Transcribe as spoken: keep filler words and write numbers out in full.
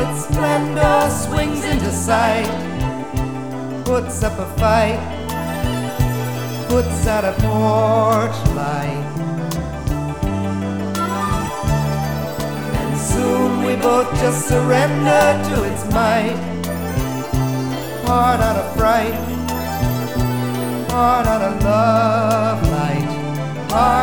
its splendor swings into sight, puts up a fight, puts out a porch light. And soon we both just surrender to its might, part out of fright, part out of love light, part